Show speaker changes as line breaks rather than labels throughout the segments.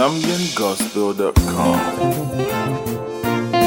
ZambianGospel.com.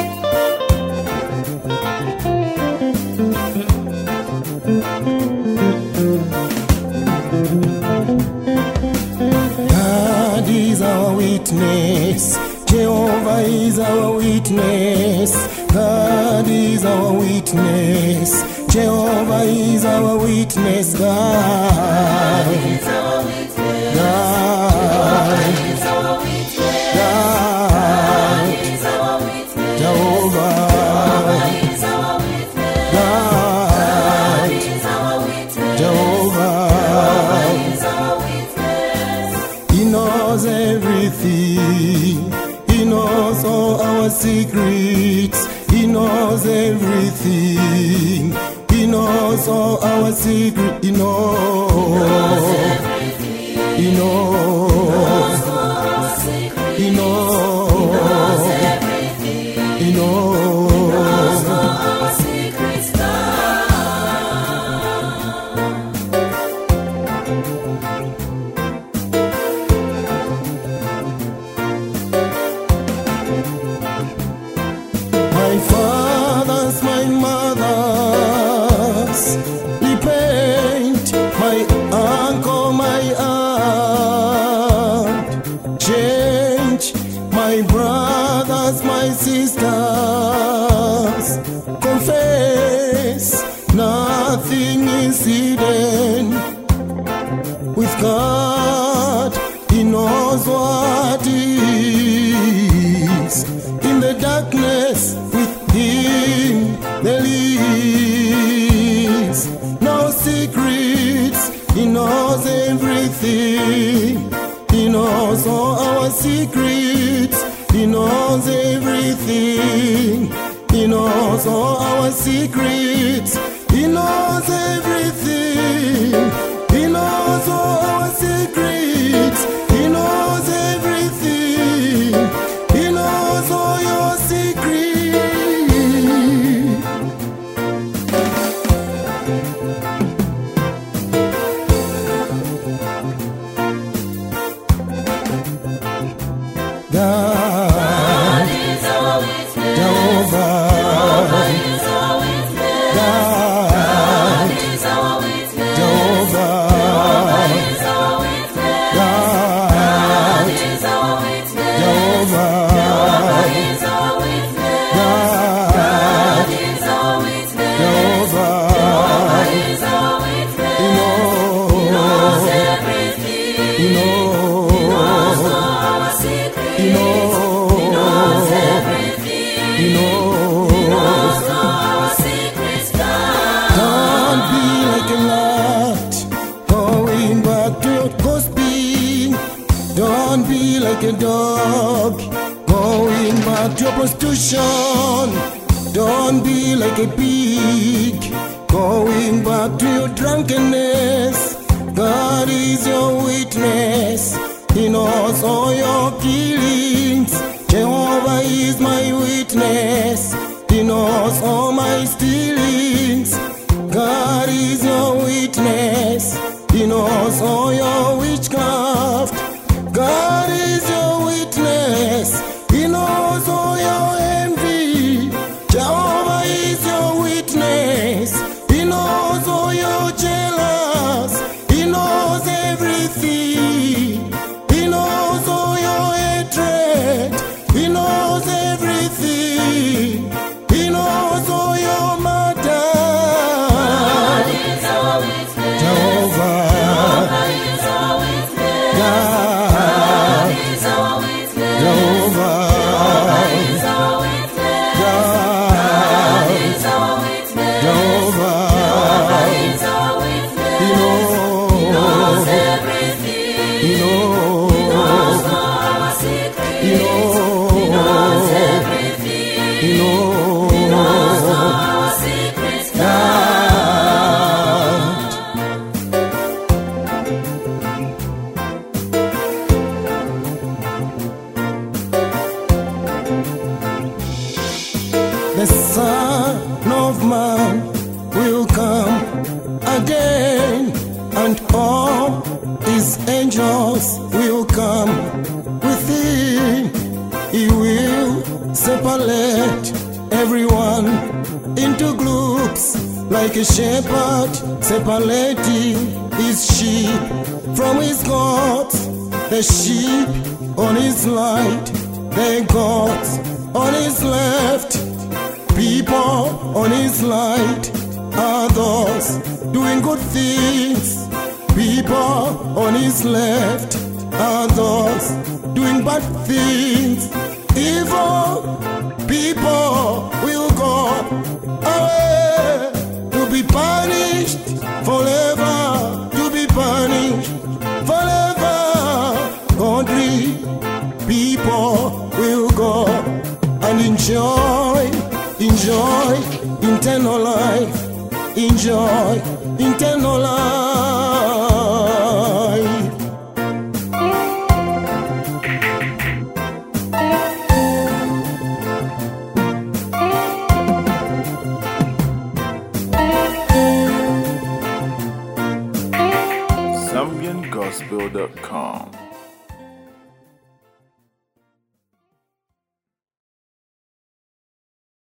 God is our witness, Jehovah is our witness. God is our witness, Jehovah is our witness. God is our witness, God is our witness, God is our witness, Jehovah is our witness, God is our witness, Jehovah is our witness. He knows everything, He knows all our secrets, He knows everything, He knows all our secrets, He knows everything, He knows all our secrets, He knows everything, He knows all our secrets, my fathers, my mothers, repent, my uncle, my aunt, change, my brothers, my sisters, confess, nothing is hidden. With God, He knows what is. In the darkness, with Him there is no secrets. He knows everything. He knows all our secrets. He knows everything. He knows all our secrets. He knows everything. He knows all our secrets. He knows everything. He knows all your secrets. God is our witness, Jehovah is our witness, God is our witness, Jehovah is our witness, God is our witness, Jehovah is our witness, God is our witness, Jehovah is our witness. He knows everything, He knows all our secrets, He knows everything, He knows all our secrets. Don't be like a lot, going back to your gossiping. Don't be like a dog, going back to your prostitution. Don't be like a pig, going back to your drunkenness. God is your witness. He knows all your killings. Jehovah is my witness. He knows all my stealings. God is your witness. He knows all your witchcraft. God is your witness. He knows all your envy. Jehovah is your witness. He knows all your jealous. He knows everything. He knows all your hatred. He knows everything. He knows all your murder. God is our witness. Jehovah is our witness. God is our witness. Jehovah is our witness. God is our witness. Jehovah is our witness. He knows everything. He knows all our secrets. He knows everything. He knows all our secrets. God. The Son of Man will come again, and all His angels will come with Him. separate everyone into groups, like a shepherd separating his sheep from his goats. The sheep on his right, the goats on his left. People on his right are those doing good things. People on his left are those doing bad things. Evil people will go away to be punished forever, to be punished forever. Godly people will go and enjoy eternal life, enjoy eternal life.
ZambianGospel.com